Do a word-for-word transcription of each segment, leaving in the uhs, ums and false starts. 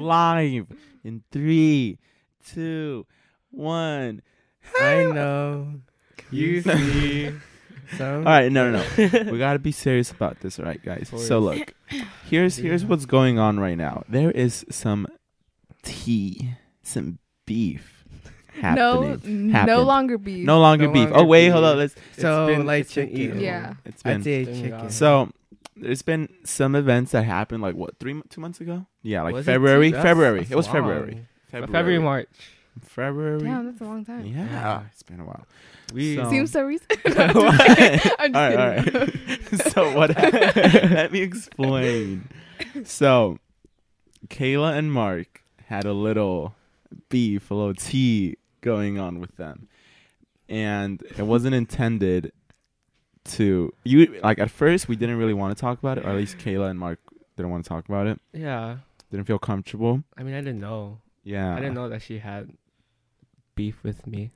live in three, two, one. I know. You see. Some All right, no, no, no. We gotta be serious about this, all right, guys. So look, here's here's what's going on right now. There is some tea, some beef happening. No, happened. no longer beef. No longer No beef. longer Oh wait, beef. hold on. Let's. So been- like it's been chicken. eaten. Yeah. It's I'd been say Thank chicken. God. so. There's been some events that happened, like what, three, mo- two months ago? Yeah, like Was it February. two? That's- February. that's It was long. February. February, February, March. February. Damn, that's a long time. Yeah, Yeah. it's been a while. We So- Seems so recent. all I'm just kidding. I'm just right, all kidding. right. So what? Let me explain. So, Kayla and Mark had a little beef, a little tea going on with them, and it wasn't intended to. You like at first we didn't really want to talk about it, or at least Kayla and Mark didn't want to talk about it. Yeah. Didn't feel comfortable. I mean, I didn't know. Yeah, I didn't know that she had beef with me.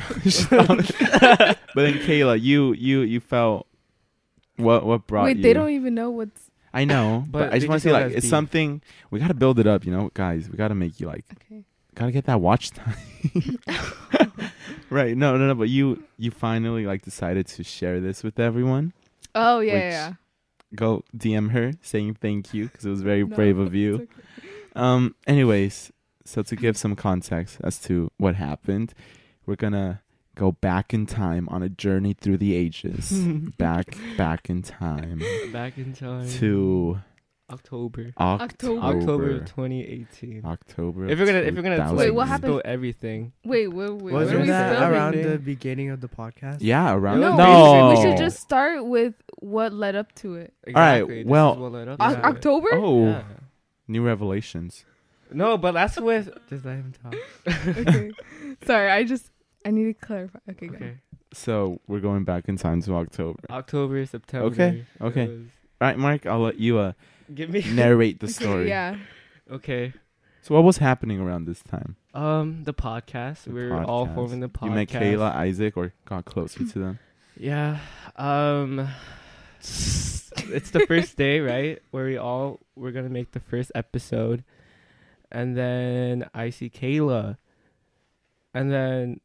But then Kayla, you you you felt what what brought Wait, you? they don't even know what's I know, but, But I just they want just to say know like that's it's beef. something we got to build it up, you know, guys. We got to make you like okay. gotta get that watch time. Right? No, no, no. But you you finally like decided to share this with everyone. Oh yeah, Which- yeah. Go D M her saying thank you because it was very No, brave of it's you. okay. Um. Anyways, so to give some context as to what happened, we're gonna go back in time on a journey through the ages. back, back in time Back in time. to October. October. October twenty eighteen. October. If you're gonna, if you're gonna Wait, what like, happened? spill everything. Wait, wait, wait. Was what are it we that still around doing? the the beginning of the podcast. Yeah, around. No, no. we should, we should just start with what led up to it. right, Exactly. This well, is what led up O- to it. October? Oh, Yeah. new revelations. No, but that's with. Just let him talk. Okay. Sorry, I just I need to clarify. Okay, go. Okay. So we're going back in time to October. October, September. Okay, it okay. was- All right, Mark, I'll let you uh, Give me. narrate the Okay, story. yeah. Okay. So what was happening around this time? Um, the podcast. The we We're all podcast. forming the podcast. You met Kayla, Isaac, or got closer to them? Yeah. Um. It's the first day, right? Where we all we're gonna make the first episode, and then I see Kayla, and then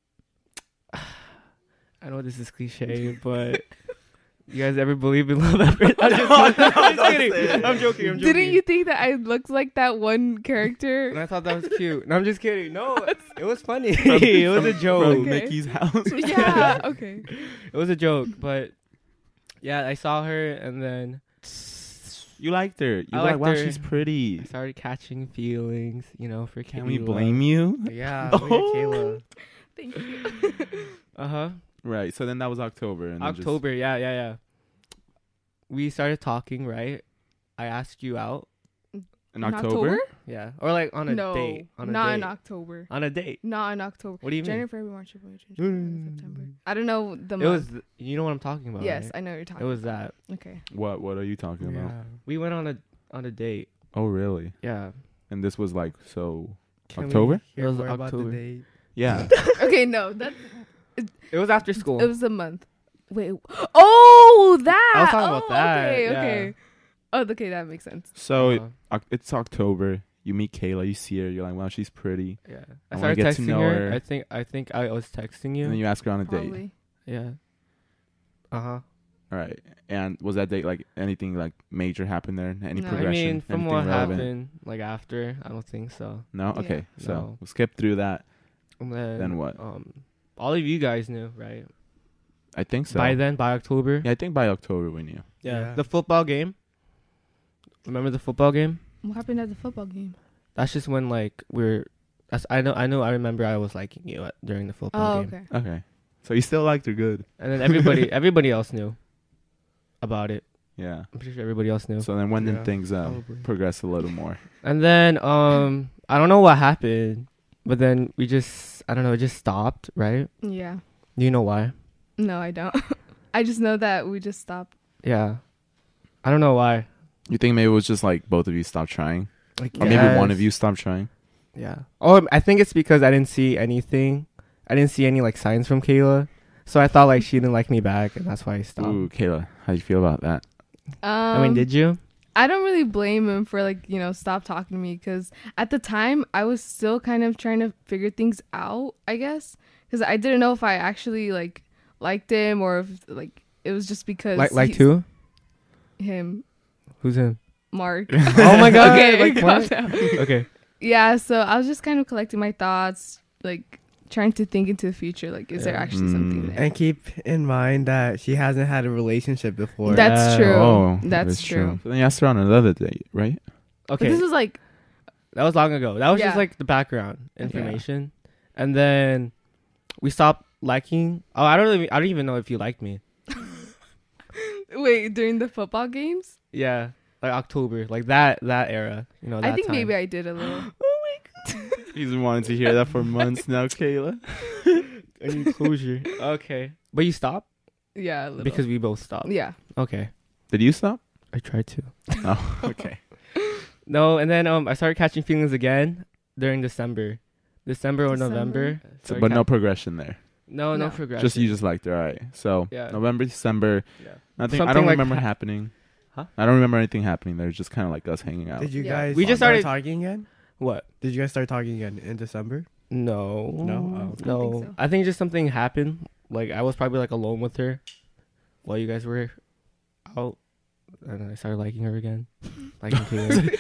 I know this is cliche, but you guys ever believe in love at first? I'm just, No, no, I'm just don't kidding. say it. I'm joking. I'm joking. Didn't you think that I looked like that one And character? I thought that was cute. No, I'm just kidding. No, it was funny. From- it was a from- joke. From Okay. Mickey's house. Yeah. Okay. It was a joke, but yeah, I saw her, and then You liked her. You I were liked like, wow, her. she's pretty. I started catching feelings, you know, for Can we Kayla. blame you? Yeah, Oh. look at Kayla. Thank you. Uh huh. Right. So then that was October. And then just- October, yeah, yeah, yeah. We started talking, right? I asked you out, in October. yeah, or like on a no, date, on a not date, in October. on a date. Not in October. What do you mean? January, February, March, April, May, June, No, no, July, no, no, September. no. I don't know the It month. was, th- you know what I'm talking about? yes, right? I know what you're talking. It was that. about. Okay. What What are you talking about? Yeah. We went on a on a date. Oh, really? Yeah. And this was like so. Can we October? It Hear was more about October. the date. Yeah. Okay. No, that It was after school. it was a month. Wait. Oh, that. I was talking oh, about that, Okay. yeah. Okay. Oh, okay. That makes sense. So Uh-huh. Oc- it's October. You meet Kayla. You see her. You're like, wow, she's pretty. Yeah. I I wanna started get to texting know her. her. I think I think I was texting you. And then you ask her on a date. Probably. Yeah. Uh huh. All right. And was that date like anything like major happened there? Any No. I progression? I mean, from Anything what relevant? happened, like after, I don't think so. No. Yeah. Okay. So No. we'll skip through that. And then, Then what? Um, all of you guys knew, right? I think so. By then, by October. Yeah, I think by October we knew. Yeah. Yeah. The football game. Remember the football game? What happened at the football game? That's just when like we're. That's I know. I know. I remember. I was liking you at, during the football Oh, game. okay. Okay. So you still liked her good. And then everybody, everybody else knew about it. Yeah. I'm pretty sure everybody else knew. So then when Yeah, did things uh, probably. progress a little more? And then um, I don't know what happened, but then we just I don't know. It just stopped, right? Yeah. Do you know why? No, I don't. I just know that we just stopped. Yeah. I don't know why. You think maybe it was just like both of you stopped trying? Like Or maybe one of you stopped trying? Yeah. Oh, I think it's because I didn't see anything. I didn't see any like signs from Kayla, so I thought like she didn't like me back, and that's why I stopped. Ooh, Kayla, how do you feel about that? Um, I mean, did you? I don't really blame him for like, you know, stop talking to me because at the time I was still kind of trying to figure things out, I guess, because I didn't know if I actually like liked him or if like it was just because Like like he's- who? him, Who's him? Mark. Oh my god. Okay, like calm what? down. Okay. Yeah, so I was just kind of collecting my thoughts, like trying to think into the future. Like, is there Yeah. actually something Mm. there? And keep in mind that she hasn't had a relationship before. That's Yeah. true. Oh, That's true. So then you asked her on another date, right? But Okay. this was like, That was long ago. That was just Yeah. like the background information. And then we stopped liking. Oh, I don't really, I don't even know if you liked me. wait, during the football games? Yeah. Like October, like that that era, you know. That I think time. maybe I did a little. He's been wanting to hear that for months now, Kayla. Any closure. Okay, but you stopped Yeah, a little. because we both stopped. yeah. Okay, Did you stop? I tried to. Oh, okay. No, and then um, I started catching feelings again during December, December or December. November. So, Started but no ca- progression there. no, no No. progression. Just you just liked her, all right. So Yeah. November, December. Yeah. Nothing. I Something don't like remember ha- happening. Huh? I don't remember anything happening. There was just kind of like us hanging out. Did you Yeah. guys We just start started- talking again? What? Did you guys start talking again in December? No, No? Oh. no. I don't think so. I think just something happened. Like I was probably like alone with her while you guys were out, and then I started liking her again. Liking Kayla.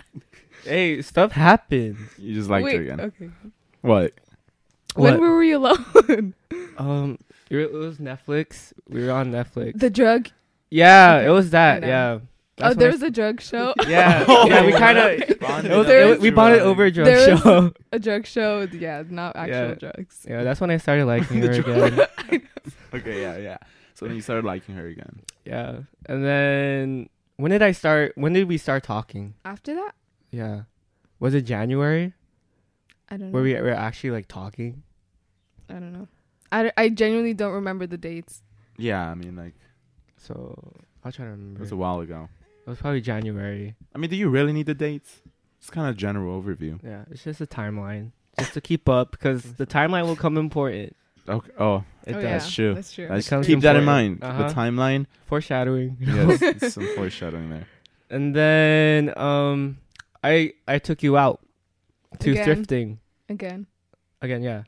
Hey, stuff happens. You just liked Wait, her again. okay. What? When What? were we alone? Um, it it was Netflix. We were on Netflix. the drug. Yeah, Okay, it was that. I know. Yeah. Oh, That's there when was a drug show. I- Yeah, Oh, yeah. We right. kind of. Bonded It was, There it was- was- we bonded over a drug There was- show. a drug show. Yeah, not actual Yeah. drugs. Yeah, that's when I started liking her again. Okay, yeah, yeah. So then you started liking her again. Yeah, and then when did I start? When did we start talking? After that, Yeah, was it January I don't know. where we were actually like talking? I don't know. I, I genuinely don't remember the dates. Yeah, I mean, like So I'll try to it remember. was a while ago. It was probably January. I mean, do you really need the dates? It's kind of general overview. Yeah, it's just a timeline, just to keep up because the timeline will come important. Okay. Oh, It oh, does. yeah, That's true. That's true. Let's becomes keep that in important. mind. Uh-huh. The timeline. Foreshadowing. Yes, it's some foreshadowing there. And then um, I I took you out to Again. thrifting Again. again. Yeah,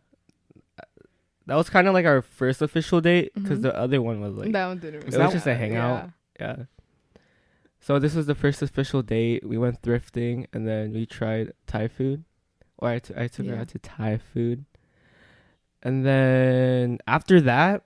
that was kind of like our first official date because Mhm. the other one was like that one didn't. it really was just a matter. hangout. Yeah. So this was the first official date. We went thrifting and then we tried Thai food. Or I, t- I took her Yeah. out to Thai food. And then after that,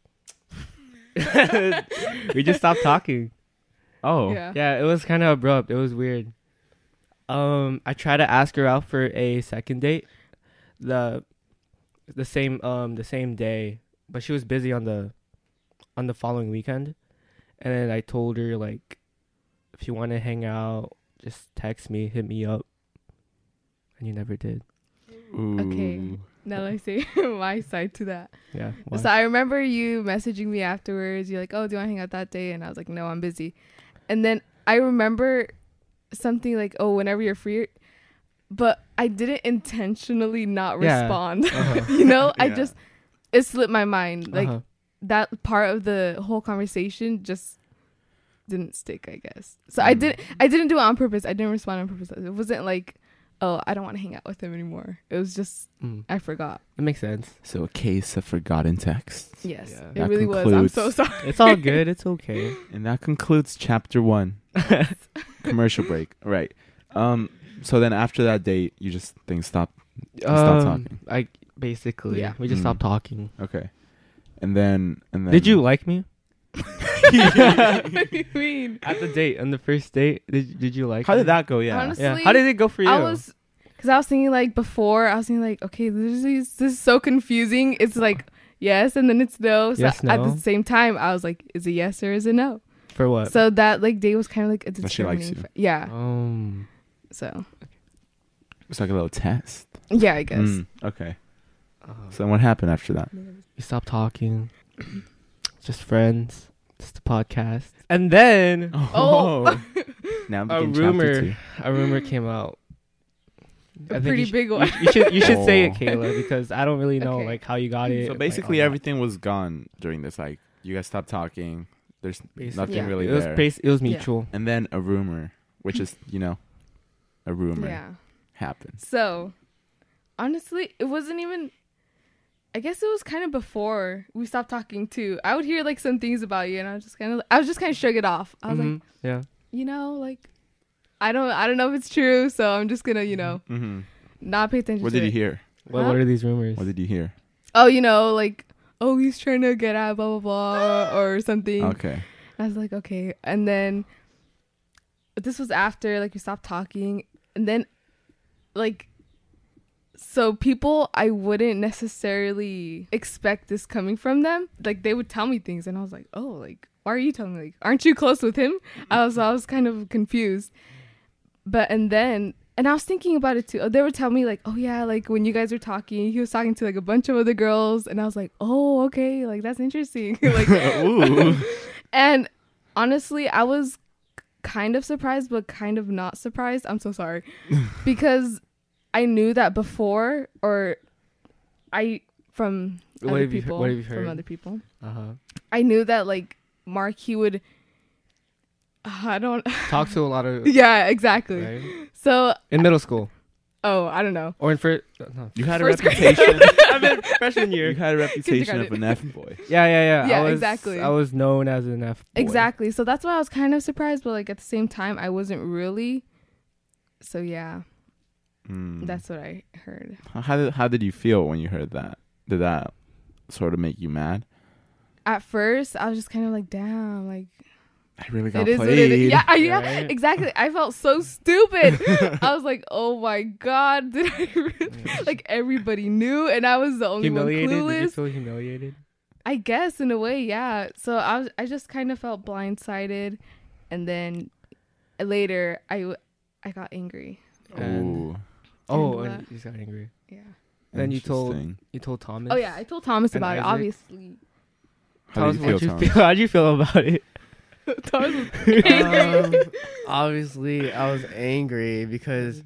we just stopped talking. Oh, Yeah. Yeah, it was kind of abrupt. It was weird. Um, I tried to ask her out for a second date, the the same um the same day, but she was busy on the on the following weekend, and then I told her like, if you want to hang out, just text me, hit me up, and you never did. Okay. Ooh. Now I say my side to that. Yeah. why? So I remember you messaging me afterwards. You're like, "Oh, do you want to hang out that day?" And I was like, "No, I'm busy." And then I remember something like, "Oh, whenever you're free," but I didn't intentionally not Yeah. respond. Uh-huh. you know, I Yeah. just it slipped my mind. Like Uh-huh. that part of the whole conversation just didn't stick, I guess. So I Mm. didn't I didn't do it on purpose. I didn't respond on purpose. It wasn't like, "Oh, I don't want to hang out with him anymore." It was just Mm. I forgot. It makes sense. So a case of forgotten texts. Yes. Yeah. It That really was. I'm so concludes- sorry. It's all good. It's okay. And that concludes chapter one. Commercial break. Right. Um. So then after that date, you just things stopped. You stopped Um, talking. I basically Yeah. we just Mm. stopped talking. Okay. And then and then. Did you like me What do you mean? at the date on the first date? Did Did you like? How me? did that go? Yeah. Honestly, Yeah. How did it go for you? I was, because I was thinking like before, I was thinking like, okay, this is this is so confusing. It's like yes, and then it's no. So Yes, at no. the same time, I was like, is it yes or is it no? for what? So that like day was kind of like a But she likes determining. you. fa- yeah. um. So It's like a little test. yeah, I guess. Mm, okay. uh, So then what happened after that? we stopped talking. Just friends. Just a podcast. And then Oh. Now a begin rumor. chapter two. a rumor came out. A I think pretty you sh- big you- one. You, should you should say it, Oh. Kayla, because I don't really know Okay. like how you got it. So like, basically, all that. everything was gone during this. Like, you guys stopped talking. there's Basically. nothing Yeah. really It was there. bas- it was Yeah. mutual. And then a rumor, which is you know, a rumor Yeah. happens. So, honestly, it wasn't even. I guess it was kind of before we stopped talking too. I would hear like some things about you, and I was just kind of, I was just kind of shrug it off. I was like, Mhm. yeah. you know, like, I don't, I don't know if it's true, so I'm just gonna, you know, Mm-hmm. not pay attention. What to did it. you hear? What Huh? What are these rumors? What did you hear? Oh, you know, like, oh, he's trying to get out, blah blah blah, or something. Okay. I was like, okay. And then this was after like we stopped talking. And then like so people I wouldn't necessarily expect this coming from them. Like they would tell me things and I was like, oh, like why are you telling me? Like, aren't you close with him? I was I was kind of confused. But and then and I was thinking about it too. They would tell me like, oh yeah, like when you guys were talking, he was talking to like a bunch of other girls, and I was like, oh okay, like that's interesting. like Ooh. And honestly, I was kind of surprised, but kind of not surprised. I'm so sorry. Because I knew that before, or I, from What other have you he- people, what have you from heard? other people, Uh huh. I knew that, like, Mark, he would, I don't, Talk to a lot of. yeah, exactly. Right? So, In middle school oh, I don't know. or in first. No. You had a First grade. reputation. I'm in freshman you year. had a reputation of an F boy. Yeah, yeah, yeah. Yeah, I was, exactly. I was known as an F. Boy. Exactly. So that's why I was kind of surprised, but, like, at the same time, I wasn't really. So, yeah, Mm. that's what I heard. How did how did you feel when you heard that? Did that sort of make you mad? At first, I was just kind of like, damn, like, I really got it is what played. it is. Yeah, I- yeah, Right? exactly. I felt so stupid. I was like, oh my God, did I really? Like, everybody knew, and I was the only Humiliated. one Did you clueless. feel humiliated? I guess, in a way, yeah. So I was, I just kind of felt blindsided, and then later, I, w- I got angry. Ooh. Oh, And and what? you just got angry. Yeah. Then you told Interesting. you told Thomas. Oh yeah, I told Thomas And about it. Isaac? Obviously, How did you Thomas, feel, what'd you Thomas? feel? How'd you feel about it? Thomas was angry. um, obviously, I was angry because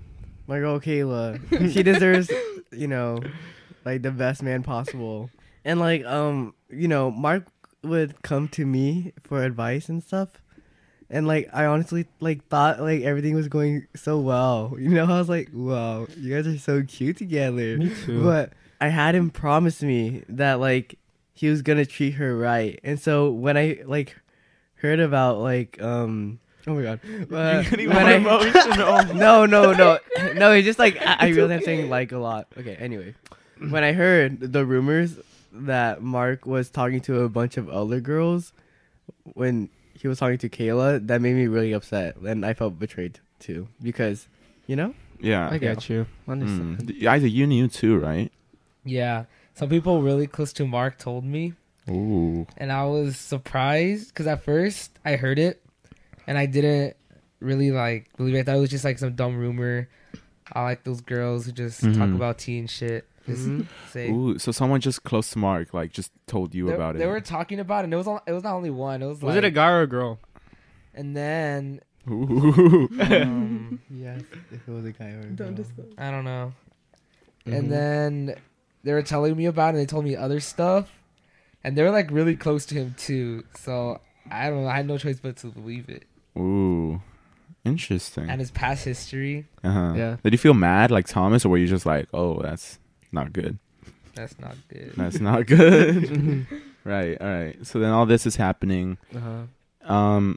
my girl Kayla, she deserves, you know, like the best man possible. And like, um, you know, Mark would come to me for advice and stuff. And like, I honestly like thought like everything was going so well. You know, I was like, wow, you guys are so cute together. Me too. But I had him promise me that like he was gonna treat her right. And so when I like heard about like um oh my god uh, You're getting when more I emotional. no no no no it's just like I, I realize I'm saying like a lot. Okay, anyway, when I heard the rumors that Mark was talking to a bunch of other girls when he was talking to Kayla, that made me really upset, and I felt betrayed too because, you know. Yeah. I get you. Understand. Mm. D- Isaac, you knew too, right? Yeah. Some people really close to Mark told me, Ooh. and I was surprised because at first I heard it, and I didn't really like believe it. I thought it was just like some dumb rumor. I like those girls who just talk Mhm. about tea and shit. Just Mhm. say Ooh. So someone just close to Mark, like, just told you they, about they it. were talking about it. And it was on, it was not only one. It was Was like, it a guy or a girl? and then Ooh. um, Yes, if it was a guy or a girl. Don't disclose. I don't know. Mhm. And then they were telling me about it, and they told me other stuff, and they were like really close to him too. So I don't know. I had no choice but to believe it. Ooh. Interesting. And his past history, Uh-huh. Yeah. Did you feel mad like Thomas, or were you just like, oh, that's not good? that's not good. That's not good. Right. All right. So then all this is happening. Uh-huh. Um,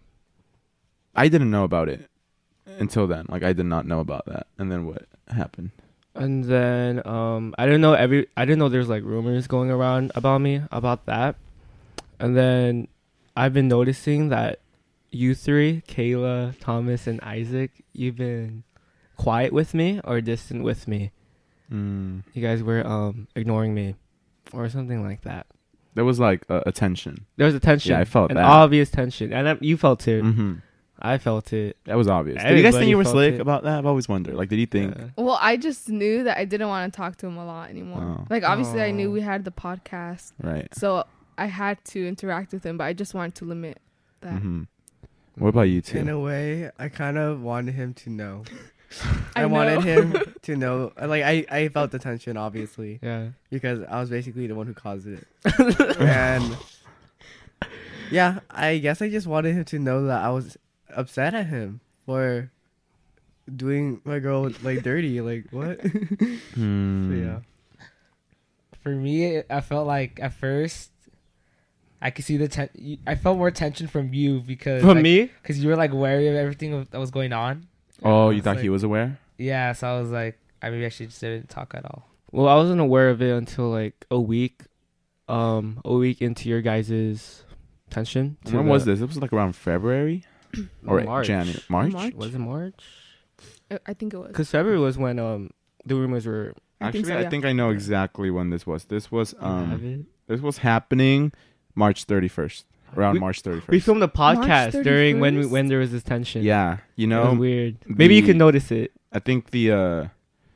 I didn't know about it until then. Like, I did not know about that. And then what happened? And then um, I didn't know every. I didn't know there's like rumors going around about me about that. And then I've been noticing that you three, Kayla, Thomas, and Isaac, you've been quiet with me or distant with me. Mm. You guys were um ignoring me, or something like that. There was like a, a tension. There was a tension. Yeah, I felt an that. obvious tension, and I, you felt it. Mm-hmm. I felt it. That was obvious. Did you guys think Everybody you were felt slick it. about that? I've always wondered. Like, did you think? Yeah. Well, I just knew that I didn't want to talk to him a lot anymore. Oh. Like, obviously, I knew Oh. we had the podcast, Right. so I had to interact with him, but I just wanted to limit that. Mm-hmm. What about you In two? a way, I kind of wanted him to know. I I, wanted know. him to know. Like I, I felt the tension, obviously, Yeah. because I was basically the one who caused it. And Yeah, I guess I just wanted him to know that I was upset at him for doing my girl like dirty. Like what? Hmm. So, yeah. For me, I felt like at first I could see the ten- I felt more tension from you because From like, me? because you were like wary of everything that was going on. Oh, you It's thought like- he was aware? Yeah, so I was like, I maybe I should just didn't talk at all. Well, I wasn't aware of it until like a week, um, a week into your guys' tension. to When the- was this? It was like around February or March. January, March. March? Was it March? I- I think it was. Because February was when um the rumors were. I think Actually, so, I yeah. think I know exactly when this was. This was you have um it? this was happening March thirty-first. Around We- March thirty-first. We filmed a podcast during when we, thirty-first? when there was this tension. Yeah, you It know, was weird. Maybe you the- could notice it. I think the uh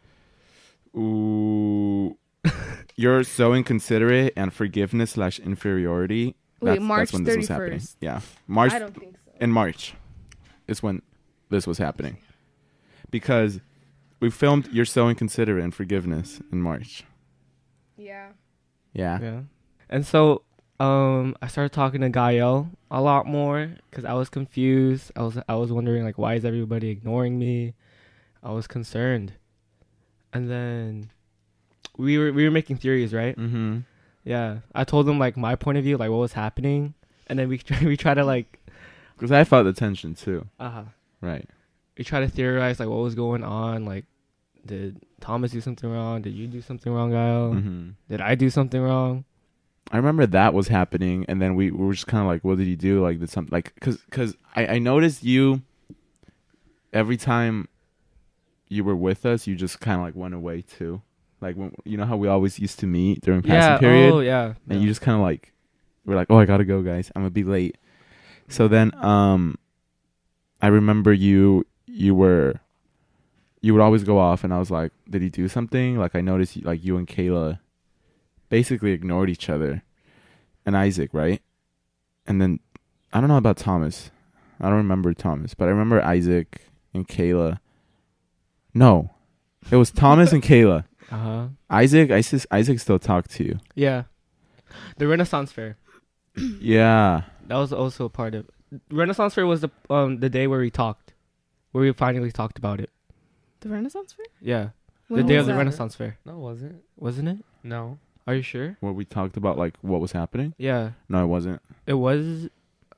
ooh you're so inconsiderate and forgiveness slash inferiority. Wait, That's, March that's when this was happening. thirty-first. Yeah, March I don't think so. in March is when this was happening because we filmed "You're So Inconsiderate" and "Forgiveness" in March. Yeah. Yeah. Yeah. And so um I started talking to Gael a lot more because I was confused. I was I was wondering like why is everybody ignoring me? I was concerned. And then we were we were making theories, right? Mm-hmm. Yeah. I told them like my point of view, like what was happening, and then we try, we try to like Because I felt the tension too. uh Right. we try to theorize like what was going on. Like, did Thomas do something wrong? Did you do something wrong, Gael? Mm-hmm. Did I do something wrong? I remember that was happening, and then we, we were just kind of like, "What did you do?" Like, did something like because because I, I noticed you every time you were with us, you just kind of like went away too. Like when you know how we always used to meet during passing Yeah. period, Oh yeah. and yeah. you just kind of like we're like, "Oh, I gotta go, guys. I'm gonna be late." So then, um, I remember you you were you would always go off, and I was like, "Did he do something?" Like I noticed like you and Kayla basically ignored each other, and Isaac, right? And then I don't know about Thomas. I don't remember Thomas, but I remember Isaac and Kayla. No, it was Thomas and Kayla. Uh huh. Isaac, Isaac, Isaac still talked to you. Yeah. The Renaissance Fair. Yeah. That was also a part of Renaissance Fair was the um the day where we talked, where we finally talked about it. The Renaissance Fair? Yeah. When the day was of the that? Renaissance Fair, No, it wasn't. wasn't it? No. Are you sure? Where we talked about like what was happening. Yeah. No, it wasn't. It was.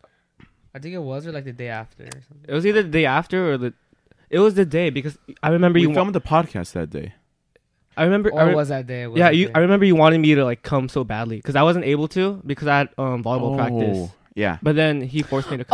I think it was or like the day after or something. It was either the day after or the. It was the day because I remember We you. Wa- filmed the podcast that day. I remember. Or I it re- was that day? It was yeah, that you. day. I remember you wanted me to like come so badly because I wasn't able to because I had um volleyball Oh, practice. Yeah. But then he forced me to come.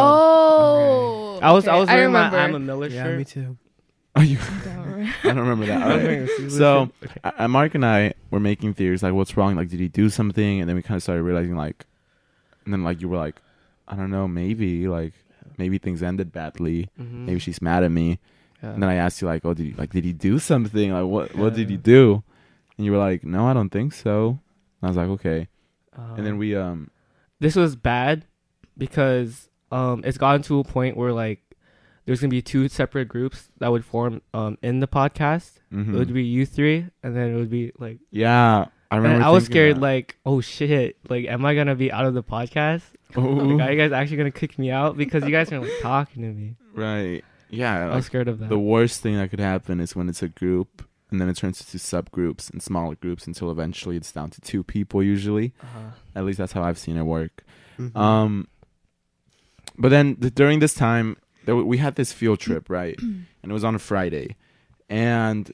Oh. I was I okay, was wearing my remember. I'm a Miller Yeah, shirt. me too. Oh, you. Don't remember. I don't remember that. I was Okay. wearing a Caesar So- shirt. Okay. I, I- Mark and I were making theories like, what's wrong? Like, did he do something? And then we kind of started realizing like, and then like you were like, I don't know, maybe like maybe things ended badly. Mhm. Maybe she's mad at me. Yeah. And then I asked you like, oh, did he like did he do something? Like what what did he Yeah. do? And you were like, no, I don't think so. And I was like, okay. And then Um, we um this was bad because um it's gotten to a point where like there's gonna be two separate groups that would form um in the podcast. mhm. It would be you three, and then it would be like. yeah. I And remember. I was thinking scared, that. like, oh shit, like, am I gonna be out of the podcast? Oh, Like, are you guys actually gonna kick me out because you guys are like talking to me? right. Yeah. I like, was scared of that. the worst thing that could happen is when it's a group and then it turns into subgroups and smaller groups until eventually it's down to two people usually. uh-huh. At least that's how I've seen it work. Mhm. Um, but then th- during this time, there w- we had this field trip, right? And it was on a Friday, and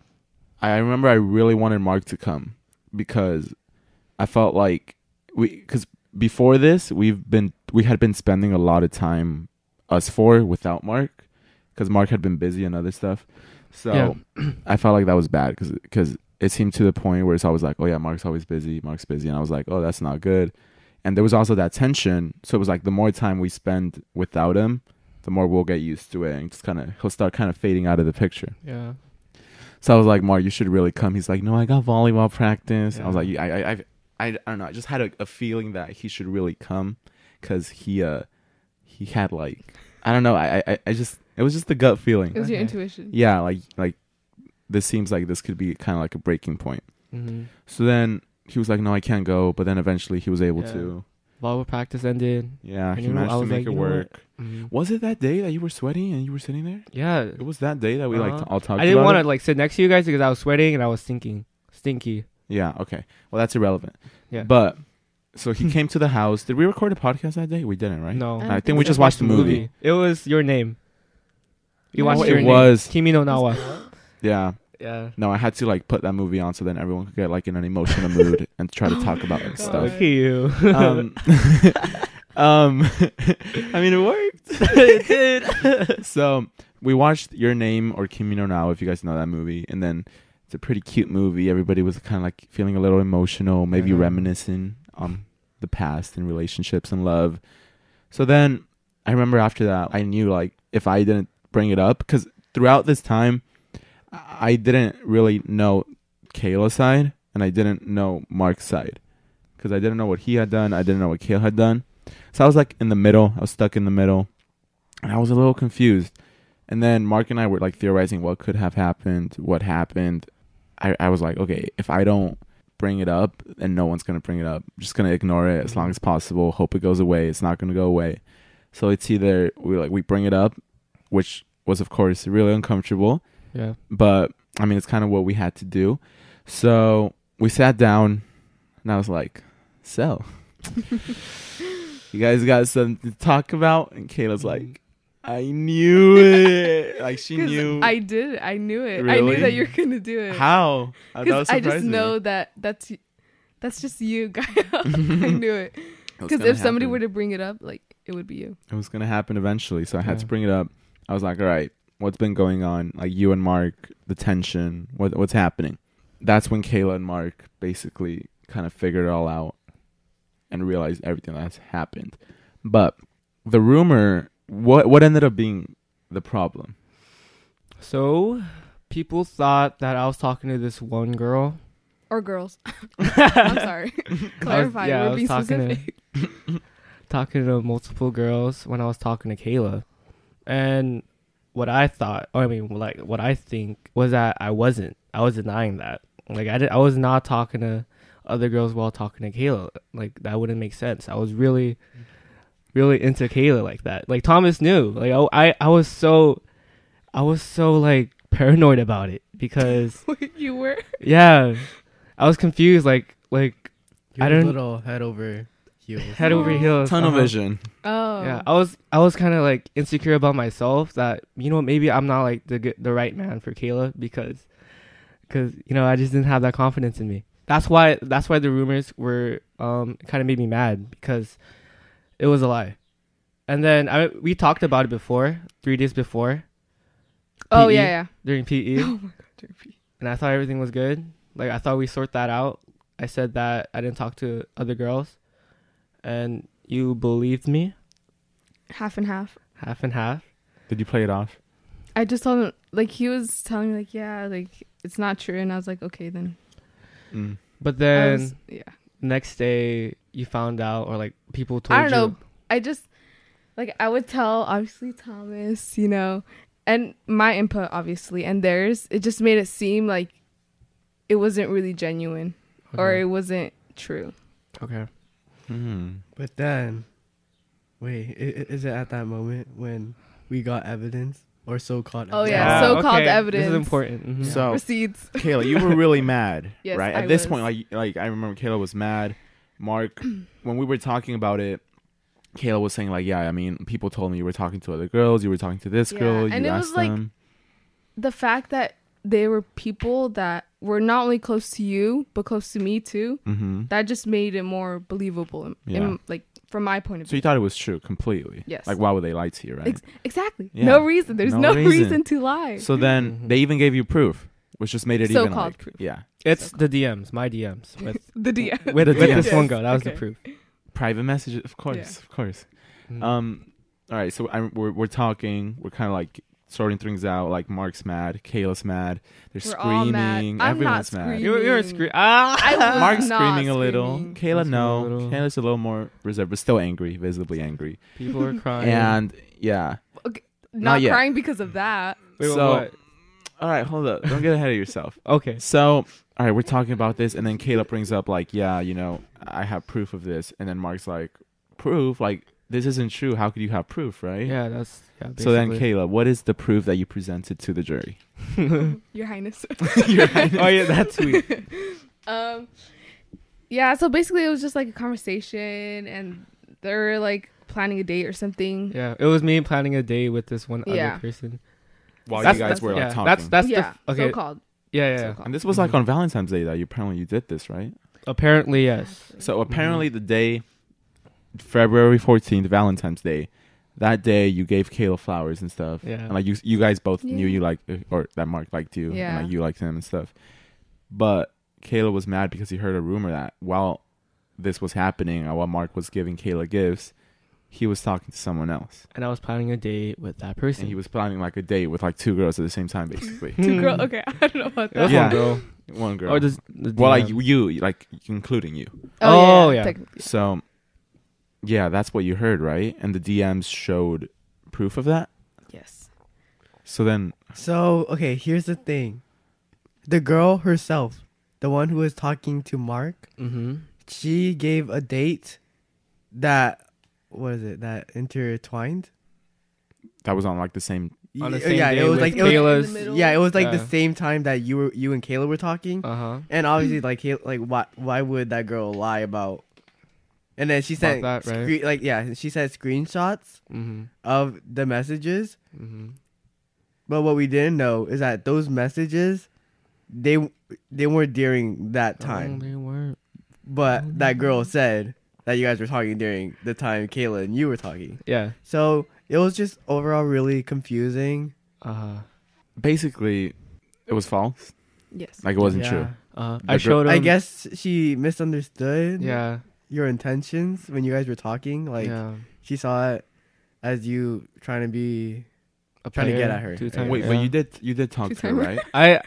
I remember I really wanted Mark to come because I felt like we because before this we've been we had been spending a lot of time us four without Mark because Mark had been busy and other stuff. So I felt like that was bad because because it seemed to the point where it's always like, oh yeah, Mark's always busy, Mark's busy, and I was like, oh, that's not good. And there was also that tension. So it was like the more time we spend without him, the more we'll get used to it, and just kind of he'll start kind of fading out of the picture. Yeah. So I was like, Mark, you should really come. He's like, no, I got volleyball practice. I was Yeah. like, I, I, I, I, I don't know. I just had a, a feeling that he should really come because he, uh, he had like, I don't know. I, I, I just, it was just a gut feeling. It was your Okay. intuition. Yeah, like, like this seems like this could be kind of like a breaking point. Mm-hmm. So then he was like, no, I can't go. But then eventually he was able Yeah. to. volleyball practice ended. Yeah, And he you know, managed I to was make like, it you know what? work. Mhm. Was it that day that you were sweating and you were sitting there? Yeah, It was that day that we like Uh-huh. t- all talked I didn't about want it? to like sit next to you guys because I was sweating and I was stinking, stinky. Yeah, okay. Well, that's irrelevant. Yeah. But so he came to the house. Did we record a podcast that day? We didn't, right? No, I I don't think think we so. just watched the movie. It was Your Name. You No, watched it Your Name. was. Kimi no Nawa. Yeah. Yeah. No, I had to like put that movie on so then everyone could get like in an emotional mood and try to Oh talk my about God. stuff. Look at you. Um, um, I mean, it worked. It did. So we watched Your Name or Kimi no Na, if you guys know that movie, and then it's a pretty cute movie. Everybody was kind of like feeling a little emotional, maybe Uh-huh. reminiscing on the past and relationships and love. So then I remember after that, I knew like if I didn't bring it up, because throughout this time, I didn't really know Kayla's side and I didn't know Mark's side, because I didn't know what he had done. I didn't know what Kayla had done. So I was like in the middle. I was stuck in the middle and I was a little confused. And then Mark and I were like theorizing what could have happened, what happened. I, I was like, okay, if I don't bring it up and no one's going to bring it up, I'm just going to ignore it as long as possible. Hope it goes away. It's not going to go away. So it's either we like we bring it up, which was of course really uncomfortable, Yeah. but I mean, it's kind of what we had to do. So we sat down and I was like, so you guys got something to talk about? And Kayla's like, I knew it. Like she 'Cause knew. I did. I knew it. I knew Really? that you're gonna do it. How? Uh, that Because was I just surprising. know that that's y- that's just you, guy. I knew it. It was Because gonna if somebody happen. were to bring it up, like it would be you. It was gonna happen eventually, so I had Yeah. to bring it up. I was like, all right, what's been going on? Like you and Mark, the tension, what what's happening? That's when Kayla and Mark basically kind of figured it all out and realized everything that's happened. But the rumor, what what ended up being the problem? So people thought that I was talking to this one girl. Or girls. I'm sorry. Clarify. yeah, I we're was being talking to- specific. talking to multiple girls when I was talking to Kayla. And what I thought, or I mean, like what I think was that I wasn't. I was denying that. Like I did, I was not talking to other girls while talking to Kayla. Like that wouldn't make sense. I was really, really into Kayla like that. Like Thomas knew. Like I, I, I was so, I was so like paranoid about it because Wait, you were? yeah, I was confused. Like like You I were a don't- little head over heels. head over Oh. heels. Tunnel uh-huh. vision. Oh. Yeah, I was I was kind of like insecure about myself that you know maybe I'm not like the good, the right man for Kayla because because you know I just didn't have that confidence in me. That's why that's why the rumors were um kind of made me mad because it was a lie. And then I we talked about it before, three days before Oh P E. yeah, yeah. during P E, Oh my god. and I thought everything was good. Like I thought we sort that out. I said that I didn't talk to other girls, and you believed me, Half and half. half and half. Did you play it off? I just told him, like he was telling me, like yeah, like it's not true, and I was like, okay, then. Mm. But I then was- yeah. next day you found out, or like people told I don't you. know. I just like I would tell obviously Thomas, you know, and my input obviously and theirs. It just made it seem like it wasn't really genuine or Okay. it wasn't true. okay. Mm. But then, wait, i- i- is it at that moment when we got evidence or so-called Oh, evidence? yeah, Ah, so-called okay. This evidence. is important. Mhm. So Receipts. Kayla, you were really mad, Yes, right? At I this was. point, like like I remember Kayla was mad. Mark, when we were talking about it, Kayla was saying like, yeah, I mean, people told me you were talking to other girls, you were talking to this Yeah, girl, you and it was, asked like, them. The fact that they were people that were not only close to you but close to me too, Mm-hmm. that just made it more believable in, Yeah. in, like from my point of So you view. thought it was true completely? Yes. Like, why would they lie to you, right? Ex- exactly. Yeah. No reason. There's No no, reason. reason. to lie. So then Mhm. they even gave you proof, which just made it even So-called like, proof. yeah, It's the D Ms, my D Ms with the D M. with, The with D Ms. this one girl. That was the Okay. proof. private messages, of course, Yeah. of course. Mhm. Um, all right, so I'm, we're we're talking, we're kind of like sorting things out. Like Mark's mad, Kayla's mad, they're We're all mad. screaming, I'm everyone's not mad. you were, you were screaming. scre- ah. I was Mark's not screaming a little. screaming. Kayla, Screaming no. a little. Kayla's a little more reserved, but still angry, visibly angry. People were crying. And yeah, Not, Not yet. crying because of that. Wait, so- what? all right, hold up, don't get ahead of yourself. Okay. So, all right, we're talking about this, and then Kayla brings up like, yeah, you know, I have proof of this, and then Mark's like, proof. Like this isn't true. How could you have proof, right? Yeah, that's yeah. So then, basically. Kayla, what is the proof that you presented to the jury? Your Highness. Your Highness. Oh yeah, that's sweet. um, yeah. So basically, it was just like a conversation, and they were like planning a date or something. Yeah, it was me planning a date with this one Yeah. other person. While That's- you guys that's- were like yeah, talking. that's that's yeah. the okay. So called. yeah, yeah. So yeah. called. and this was like on Valentine's Day that you apparently you did this, right? Apparently, yes. So apparently the day, February fourteenth, Valentine's Day, that day you gave Kayla flowers and stuff. Yeah. And like you, you guys both knew Yeah. you liked, or that Mark liked you, Yeah. and like you liked him and stuff. But Kayla was mad because he heard a rumor that while this was happening, and while Mark was giving Kayla gifts, he was talking to someone else, And I was planning a date with that person. and he was planning like a date with like two girls at the same time, basically. Two girl. Okay, I don't know about It was that. Yeah. one girl. One girl. Or just the well, like D M. you, you, like including you. Oh, yeah. technically. So, yeah, that's what you heard, right? And the D Ms showed proof of that. Yes. So then, So, okay, here's the thing. The girl herself, the one who was talking to Mark, Mm-hmm. she gave a date that, what is it, that intertwined? that was on like the same. On the Y- same yeah, day it was with like, it was, Kayla's. In the middle. yeah, it was like Yeah. the same time that you were, you and Kayla were talking. Uh huh. And obviously, like, Kay- like, why, why would that girl lie about? And then she About sent, that, right? scre- like, yeah, she said screenshots Mm-hmm. of the messages. Mm-hmm. But what we didn't know is that those messages, they they weren't during that time. Oh, they weren't. But that girl said that you guys were talking during the time Kayla and you were talking. Yeah. So it was just overall really confusing. Uh huh. Basically, it was false. Yes. Like it wasn't Yeah. true. Uh, The I gir- showed him. I guess she misunderstood Yeah. your intentions when you guys were talking. Like yeah. she saw it as you trying to be A trying to get player, at her. two-time- Wait, yeah. but you did you did talk to her, Two-timer. right? I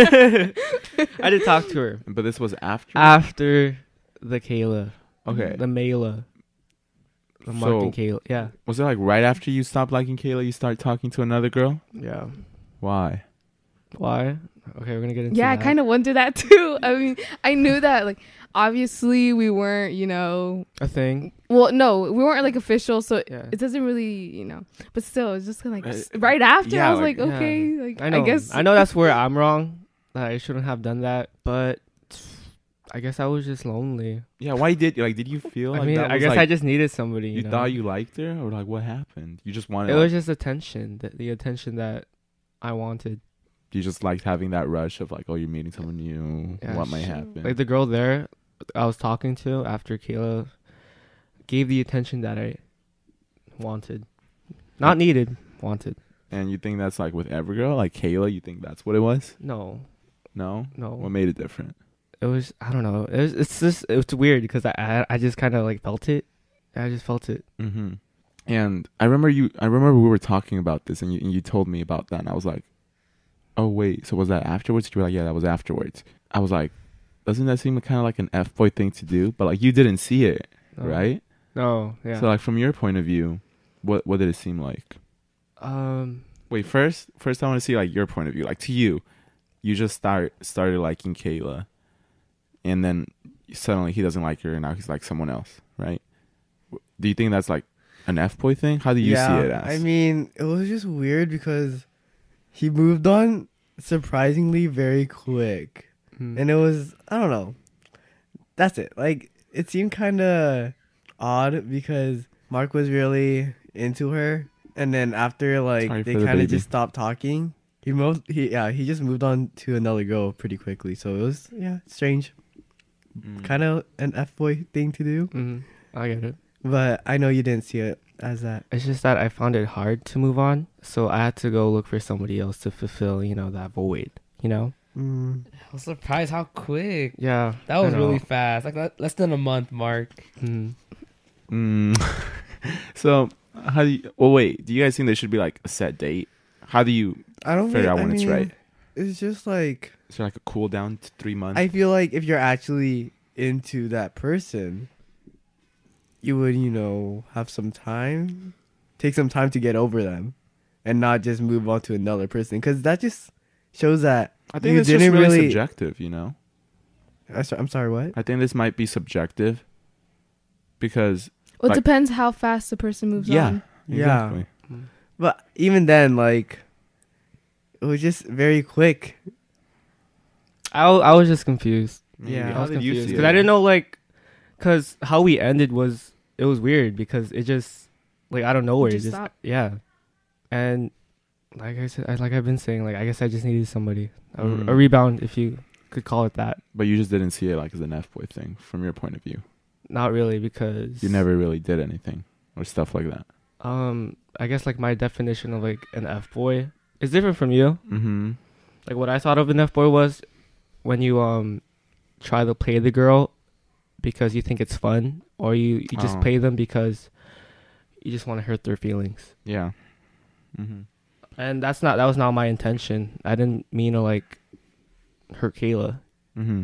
I did talk to her But this was after. after the Kayla, Okay. the Mayla, the Mark So- and Kayla. Yeah. Was it like right after you stopped liking Kayla, you start talking to another girl? Yeah. Why? Why? Okay, we're gonna get into Yeah, I that. kind of wonder that too. I mean, I knew that like obviously we weren't, you know, a thing. well, no, we weren't like official, so Yeah. it doesn't really, you know. But still, it's just kinda, like Uh, s- right after yeah, I was like- like, yeah. okay, like I I, know. guess I know that's where I'm wrong. That I shouldn't have done that, but I guess I was just lonely. Yeah, why did like did you feel like I mean, that I was, guess like, I just needed somebody. You, you know? thought you liked her, or like what happened? You just wanted It like, was just attention, the, the attention that I wanted. you just liked having that rush of like, oh, you're meeting someone new. Yeah, what might sure. happen? Like the girl there, I was talking to after Kayla gave the attention that I wanted, not needed, wanted. And you think that's like with every girl, like Kayla? You think that's what it was? No, No. no. What made it different? It was I don't know. It was, it's just it's weird because I I, I just kind of like felt it. I just felt it. Mm-hmm. And I remember you. I remember we were talking about this, and you and you told me about that, and I was like, "Oh wait, so was that afterwards?" You were like, "Yeah, that was afterwards." I was like, "Doesn't that seem kind of like an f boy thing to do?" But like you didn't see it, No. right? No, yeah. So like from your point of view, what what did it seem like? um, Wait, first, first I want to see like your point of view. Like to you, you just start started liking Kayla, and then suddenly he doesn't like her, and now he's like someone else, right? Do you think that's like an f boy thing? How do you yeah, see it as? I mean, it was just weird because he moved on surprisingly very quick. hmm. And it was, I don't know. That's it. Like, it seemed kind of odd because Mark was really into her. And then after, like, Sorry they for the kind of baby. just stopped talking. He moved, he, yeah, he just moved on to another girl pretty quickly. So it was, yeah, strange. Mm. Kind of an F-boy thing to do. hmm I get it. But I know you didn't see it as that. It's just that I found it hard to move on, so I had to go look for somebody else to fulfill, you know, that void. You know? Mm. I was surprised how quick. Yeah. That was I know. really fast. Like le- less than a month, Mark. Mhm. Mm. So how do you? Well, wait. Do you guys think there should be like a set date? How do you I don't figure thi- out I when it's mean, right? It's just like, Is there like a cool down to three months? I feel like if you're actually into that person, you would, you know, have some time, take some time to get over them, and not just move on to another person. Because that just shows that I think you it's just didn't really, really- subjective. You know. I so- I'm sorry, what? I think this might be subjective because Well, it Like- depends how fast the person moves Yeah. on. Yeah. Exactly. But even then, like, it was just very quick. I, w- I was just confused. Yeah. I How was did you confused see because it? I didn't know like, because how we ended was it was weird because it just like I don't know where it just just stopped. yeah, and like I said, I, like I've been saying, like I guess I just needed somebody a, Mm. a rebound if you could call it that. But you just didn't see it like as an F boy thing from your point of view. Not really because You never really did anything or stuff like that. Um, I guess like my definition of like an F boy is different from you. Mm-hmm. Like what I thought of an F boy was when you um try to play the girl because you think it's fun, or you, you just Oh. play them because you just want to hurt their feelings. Yeah. Mm-hmm. And that's not that was not my intention. I didn't mean to like hurt Kayla. Mm-hmm.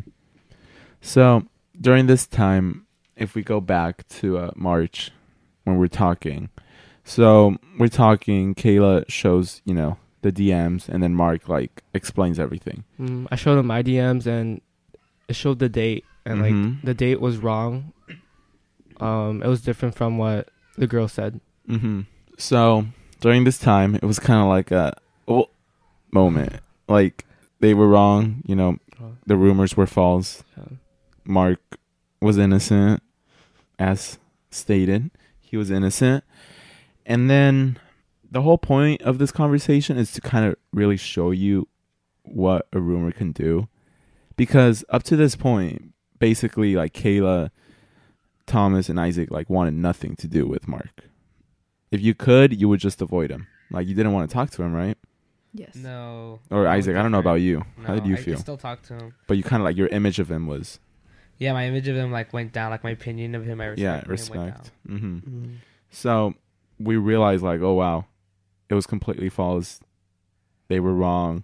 So during this time, if we go back to uh, March when we're talking, so we're talking. Kayla shows you know the D Ms, and then Mark like explains everything. Mm, I showed him my D Ms and it showed the date, and Mhm. like the date was wrong. Um, it was different from what the girl said. Mm-hmm. So during this time, it was kind of like a oh, moment. Like they were wrong. You know, Oh. the rumors were false. Yeah. Mark was innocent, as stated. He was innocent. And then the whole point of this conversation is to kind of really show you what a rumor can do. Because up to this point, basically, like Kayla, Thomas, and Isaac like wanted nothing to do with Mark. If you could, you would just avoid him. Like you didn't want to talk to him, right? Yes. No. Or I Isaac, would I don't know prefer- about you. No, How did you I feel? can still talk to him. But you kind of like your image of him was Yeah, my image of him like went down. Like my opinion of him, I respect yeah, him went respect. down. Mm-hmm. So we realized like, oh wow, it was completely false. They were wrong.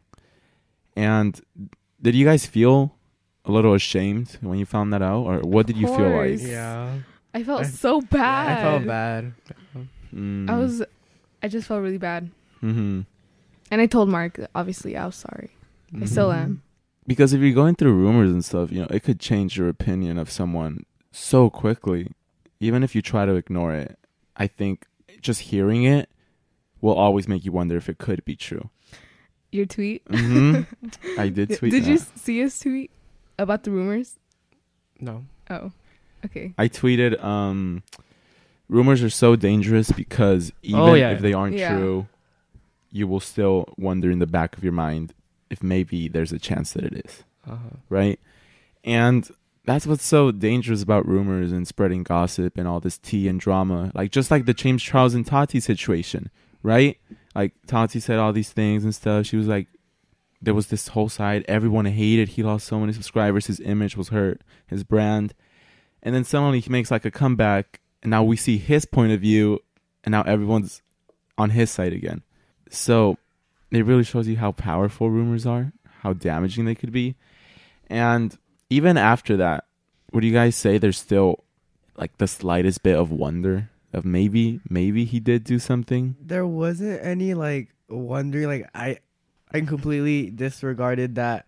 And did you guys feel a little ashamed when you found that out, or what did you feel like? course. Yeah. I felt I- so bad. I felt bad. Mm. I was, I just felt really bad. Mm-hmm. And I told Mark that obviously I was sorry. I still am. Because if you're going through rumors and stuff, you know, it could change your opinion of someone so quickly. Even if you try to ignore it, I think just hearing it will always make you wonder if it could be true. Your tweet. Mm-hmm. I did tweet Did that. you see his tweet about the rumors? No. Oh, okay. I tweeted, um, rumors are so dangerous because even Oh, yeah. if they aren't Yeah. true, you will still wonder in the back of your mind if maybe there's a chance that it is, Uh-huh. right? And that's what's so dangerous about rumors and spreading gossip and all this tea and drama. Like, just like the James Charles and Tati situation, right? Like, Tati said all these things and stuff. She was like, there was this whole side. Everyone hated. He lost so many subscribers. His image was hurt. His brand. And then suddenly he makes like a comeback. And now we see his point of view. And now everyone's on his side again. So it really shows you how powerful rumors are. How damaging they could be. And even after that, would you guys say there's still like the slightest bit of wonder of maybe, maybe he did do something? There wasn't any like wondering. Like I, I completely disregarded that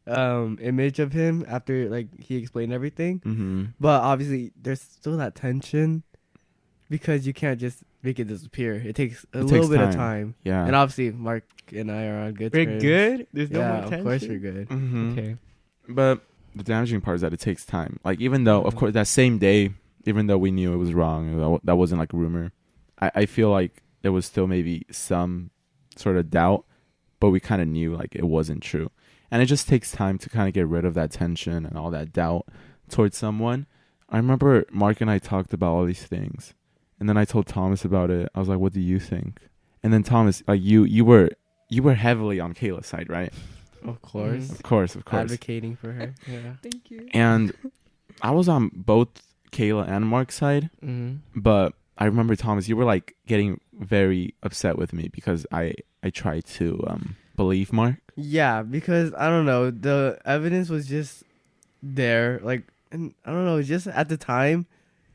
um image of him after like he explained everything. Mm-hmm. But obviously, there's still that tension because you can't just make it disappear. It takes a It little takes bit of time. time. Yeah. And obviously, Mark and I are on good We're terms. good. There's no Yeah, more of tension. course we're good. Mm-hmm. Okay. But the damaging part is that it takes time. Like, even though, of Mhm. course, that same day, even though we knew it was wrong, that wa- that wasn't like a rumor, I, I feel like there was still maybe some sort of doubt, but we kind of knew like it wasn't true. And it just takes time to kind of get rid of that tension and all that doubt towards someone. I remember Mark and I talked about all these things, and then I told Thomas about it. I was like, "What do you think?" And then Thomas, like you, you were you were heavily on Kayla's side, right? Of course. Of course, of course. Advocating for her. Yeah. Thank you. And I was on both Kayla and Mark's side, Mm-hmm. but I remember, Thomas, you were like getting very upset with me because I I tried to um believe Mark. Yeah, because I don't know, the evidence was just there. Like, and I don't know, just at the time,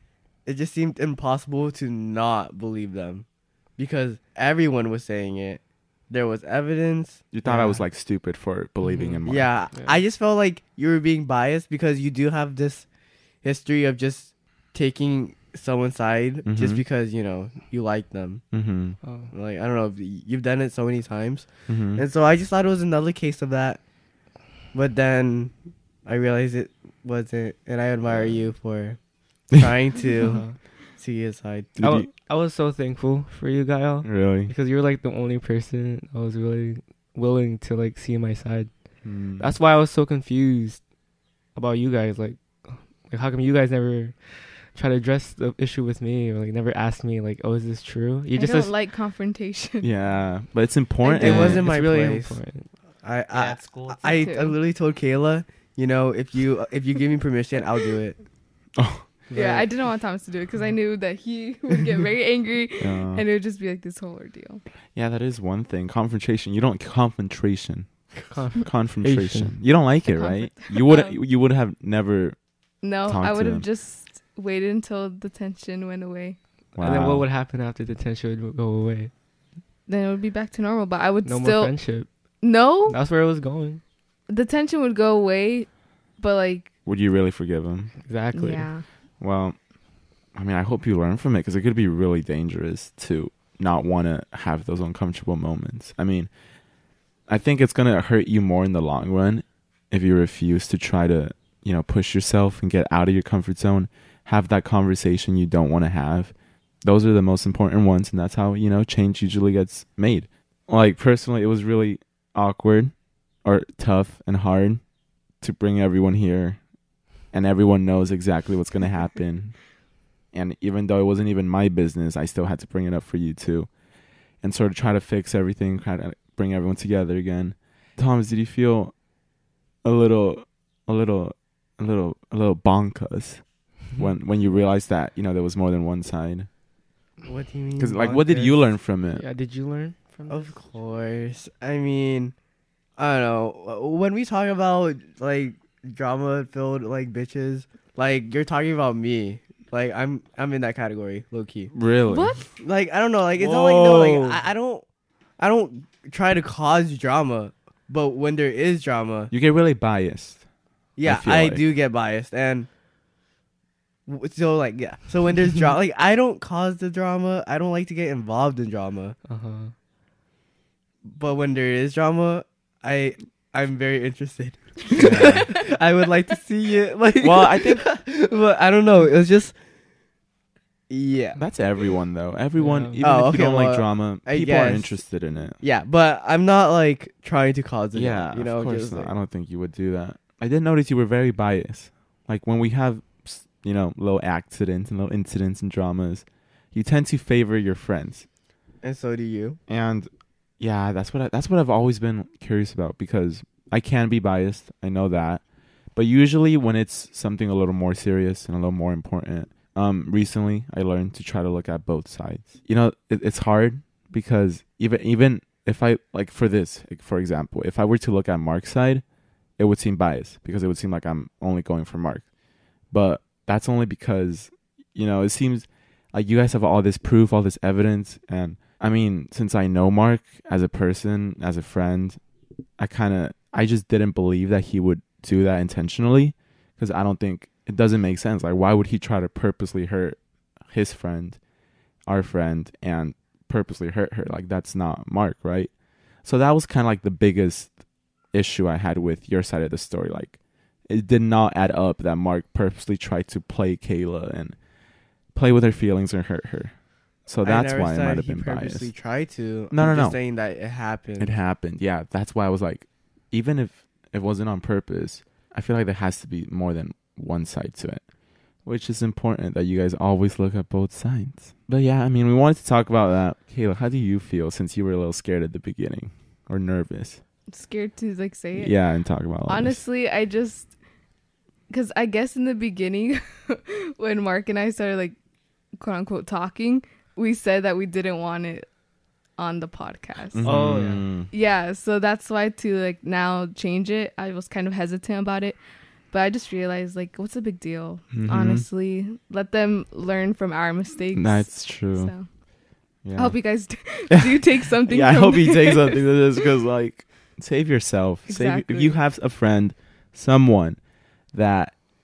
it just seemed impossible to not believe them because everyone was saying it. There was evidence. You thought I was Yeah. like stupid for believing Mhm. in Mark. Yeah, Yeah. I just felt like you were being biased because you do have this history of just taking someone's side just Mhm. because you know you like them. Mm-hmm. Oh. Like I don't know, you've done it so many times, Mm-hmm. and so I just thought it was another case of that. But then I realized it wasn't, and I admire you for trying to Uh-huh. see his side. Did I, wa- you- I was so thankful for you, Gael, really? because you're like the only person I was really willing to like see my side. Mm. That's why I was so confused about you guys. Like, like how come you guys never try to address the issue with me, or like never asked me like, oh, is this true? You I just don't as- like confrontation. Yeah, but it's important. It Yeah. wasn't it's my really place. important. I Yeah, I, at school. it's- I, I too. literally told Kayla, you know, if you if you give me permission, I'll do it. Oh, Yeah, I didn't want Thomas to do it because I knew that he would get very angry yeah. and it would just be like this whole ordeal. Yeah, that is one thing. Confrontation. You don't confrontation. Conf- Confrontation. You don't like it, The right? confront- You would Um, you would have never. No, Talk I to would them. have just waited until the tension went away. And then Wow. what would happen after the tension would go away? Then it would be back to normal. But I would No more still friendship. no. That's where it was going. The tension would go away, but like Would you really forgive him? Exactly. yeah, Well, I mean, I hope you learn from it because it could be really dangerous to not want to have those uncomfortable moments. I mean, I think it's going to hurt you more in the long run if you refuse to try to, you know, push yourself and get out of your comfort zone, have that conversation you don't want to have. Those are the most important ones, and that's how, you know, change usually gets made. Like, personally, it was really awkward or tough and hard to bring everyone here, and everyone knows exactly what's going to happen. And even though it wasn't even my business, I still had to bring it up for you too, and sort of try to fix everything, try to bring everyone together again. Thomas, did you feel a little, a little, a little, a little bonkers when when you realized that, you know, there was more than one side? What do you mean? Because like, what did you bonkers? learn from it? Yeah. Did you learn from? Of course. I mean, I don't know. When we talk about like drama filled like bitches, like you're talking about me. Like I'm I'm in that category, low key. Really? what? Like I don't know. Like it's not like no. Whoa. Like I, I don't I don't try to cause drama, but when there is drama, You get really biased. yeah, feel I, like. do get biased and. w- So like yeah, so when there's drama, like I don't cause the drama. I don't like to get involved in drama. Uh huh. But when there is drama, I I'm very interested. Yeah. I would like to see it. Like, Well, I think but I don't know. It was just, yeah, that's everyone though. Everyone, Yeah. even Oh, if okay, you don't well, like drama, I people are guess. interested in it. yeah. But I'm not like trying to cause it. Yeah, you know, of course just, not. like- I don't think you would do that. I did notice you were very biased. Like when we have, s- you know, little accidents and little incidents and dramas, you tend to favor your friends. and so do you. And yeah, that's what I, that's what I've always been curious about because I can be biased. I know that, but usually when it's something a little more serious and a little more important, um, recently I learned to try to look at both sides. You know, it, it's hard because even even if I like for this, like, for example, if I were to look at Mark's side, it would seem biased because it would seem like I'm only going for Mark. But that's only because, you know, it seems like you guys have all this proof, all this evidence. And I mean, since I know Mark as a person, as a friend, I kind of, I just didn't believe that he would do that intentionally because I don't think it doesn't make sense. Like, why would he try to purposely hurt his friend, our friend, and purposely hurt her? Like, that's not Mark, right? So that was kind of like the biggest issue I had with your side of the story. Like, it did not add up that Mark purposely tried to play Kayla and play with her feelings and hurt her. So that's I never why I said might have he been purposely biased. tried to. No, I'm no, just no. saying that it happened. It happened. Yeah, that's why I was like, even if it wasn't on purpose, I feel like there has to be more than one side to it, which is important that you guys always look at both sides. But yeah, I mean, we wanted to talk about that. Kayla, how do you feel since you were a little scared at the beginning or nervous? Scared to like say it. Yeah, and talk about all this. Honestly, I just because I guess in the beginning when Mark and I started like quote unquote talking, we said that we didn't want it on the podcast. Oh, yeah. Mhm. Yeah, so that's why to like now change it, I was kind of hesitant about it. But I just realized like what's the big deal? Mhm. Honestly, let them learn from our mistakes. That's true. So Yeah. I hope you guys do, do take something. yeah, I from hope you this. take something to this because, like, save yourself. Save if Exactly. you have a friend, someone that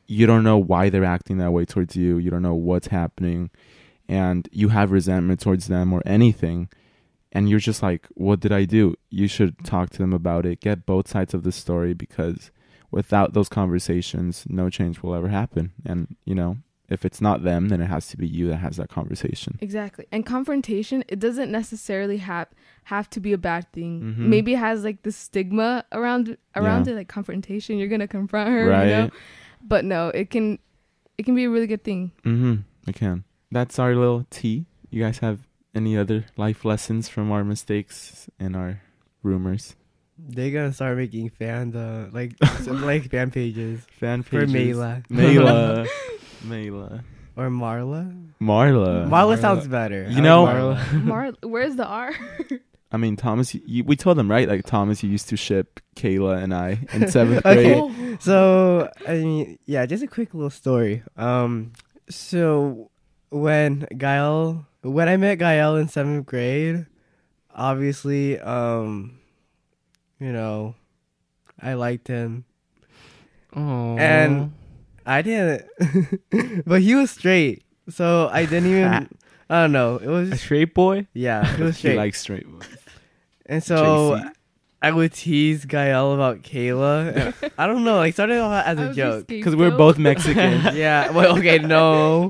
you don't know why they're acting that way towards you. You don't know what's happening, and you have resentment towards them or anything. And you're just like, what did I do? You should talk to them about it. Get both sides of the story, because without those conversations, no change will ever happen. And, you know, if it's not them, then it has to be you that has that conversation. Exactly. And confrontation, it doesn't necessarily have have to be a bad thing. Mhm. Maybe it has like the stigma around around Yeah. it, like confrontation. You're gonna confront her, Right. you know. But no, it can it can be a really good thing. Mm-hmm. I can. That's our little tea. You guys have any other life lessons from our mistakes and our rumors? They're gonna start making fan uh, like some, like fan pages Fan for pages. Mayla. Mayla. Mayla. Or Marla. Marla. Marla Marla. sounds better. You I know- like Marla. Mar, where's the R? I mean, Thomas, you, you, we told them, right? Like, Thomas, you used to ship Kayla and I in seventh Okay. grade. So I mean, yeah, just a quick little story. Um, so when Gael, when I met Gael in seventh grade, obviously, um, you know, I liked him. Oh. And I didn't, but he was straight, so I didn't even. I don't know. It was a straight boy. yeah, it was She straight. likes straight boys. And so J C. I would tease Gael about Kayla. And I don't know, like started off as I a was your joke. Because we're scapegoat. both Mexican. Yeah, well, okay, no.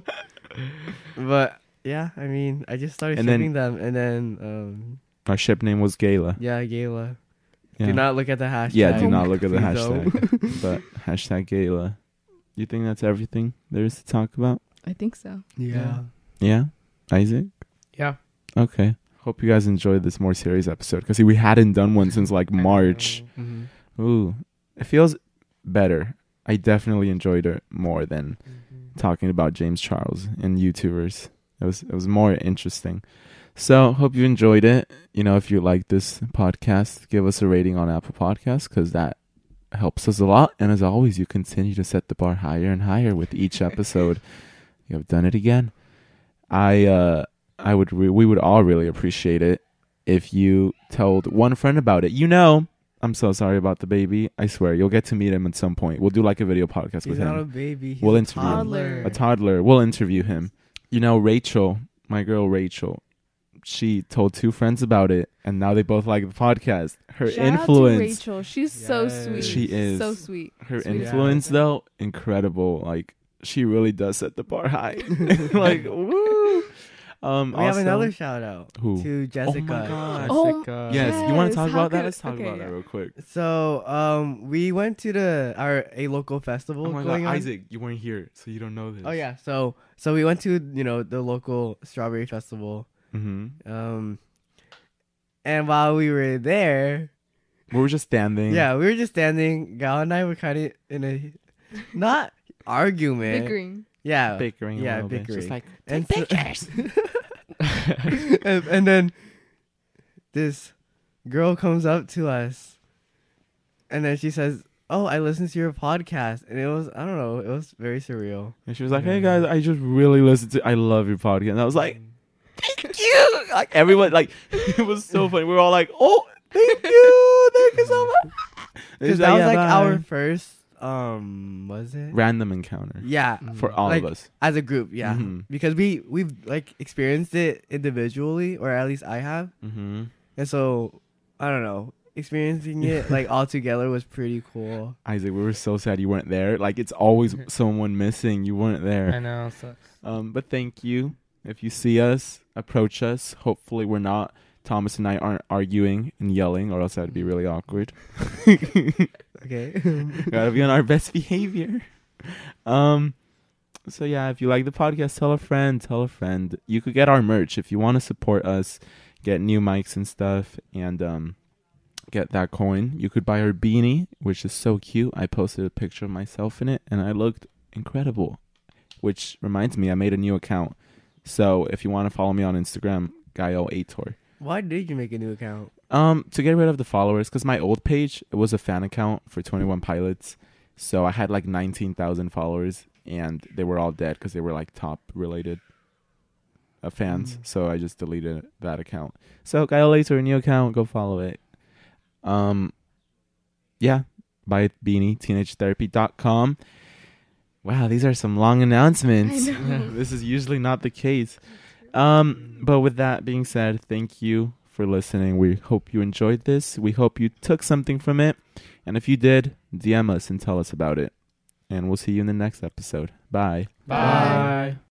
But yeah, I mean, I just started And then- shipping them, and then um, Our ship name was Gayla. yeah, Gayla. Yeah. Do not look at the hashtag. Yeah, do Oh not my look at the Please don't. hashtag. But hashtag Gayla. You think that's everything there is to talk about? I think so. Yeah. Yeah? Isaac? Yeah. Okay. Hope you guys enjoyed this more serious episode, because we hadn't done one since like March. Mhm. Ooh. It feels better. I definitely enjoyed it more than talking about James Charles and YouTubers. It was it was more interesting. So hope you enjoyed it. You know, if you like this podcast, give us a rating on Apple Podcasts, because that helps us a lot. And as always, you continue to set the bar higher and higher with each episode. You have done it again. I uh I would re- we would all really appreciate it if you told one friend about it. You know, I'm so sorry about the baby. I swear, you'll get to meet him at some point. We'll do like a video podcast He's with not a him. baby. He's We'll a interview him. Toddler. A toddler. We'll interview him. You know, Rachel, my girl Rachel, she told two friends about it, and now they both like the podcast. Her Shout influence, out to Rachel. She's so Yes. sweet. She is. so sweet. her Sweet as influence pie. though, incredible. Like, she really does set the bar high. Like, woo. Um, We have also- another shout out Who? to Jessica. God. Oh, Jessica. Yes, you want to Yes, talk how about that? could- Let's talk okay, about yeah. that real quick. So um, we went to the our a local festival Oh my going God, on. Isaac, you weren't here, so you don't know this. Oh yeah, so so we went to you know the local strawberry festival. Mm-hmm. Um, and while we were there, We were just standing. yeah, we were just standing. Gal and I were kind of in a not argument. Bickering. Yeah, bickering. Yeah, a little bit. Just bickering. like, and, take so- pictures. and, and then this girl comes up to us, and then she says, "Oh, I listened to your podcast," and it was I don't know, it was very surreal. And she was like, "Hey guys, I just really listened to. I love your podcast." And I was like, "Thank you!" Like everyone, like it was so funny. We were all like, "Oh, thank you, thank you so much." Because It's that was yeah, like bye. our first, um, was it? random encounter Yeah, for all Like, of us. as a group, yeah, Mhm. because we we've like experienced it individually, or at least I have, Mm-hmm. and so I don't know, experiencing it like all together was pretty cool. Isaac, we were so sad you weren't there. Like it's always someone missing. You weren't I there. know. Sucks. Um, but thank you. If you see us, approach us. Hopefully, we're not. Thomas and I aren't arguing and yelling, or else that'd be really awkward. Okay. Gotta be on our best behavior. Um, so yeah, if you like the podcast, tell a friend, tell a friend. You could get our merch if you want to support us, get new mics and stuff, and um, get that coin. You could buy our beanie, which is so cute. I posted a picture of myself in it, and I looked incredible. Which reminds me, I made a new account. So if you want to follow me on Instagram, Gael Aitor. Why did you make a new account? Um, to get rid of the followers, because my old page, it was a fan account for twenty-one Pilots. So I had like nineteen thousand followers, and they were all dead because they were like top related uh, fans. Mm. So I just deleted that account. So Gael Aitor, new account, go follow it. Um, yeah, buy a beanie, teenage therapy dot com. Wow, these are some long announcements. I know. This is usually not the case. Um, but with that being said, thank you for listening. We hope you enjoyed this. We hope you took something from it. And if you did, D M us and tell us about it. And we'll see you in the next episode. Bye. Bye.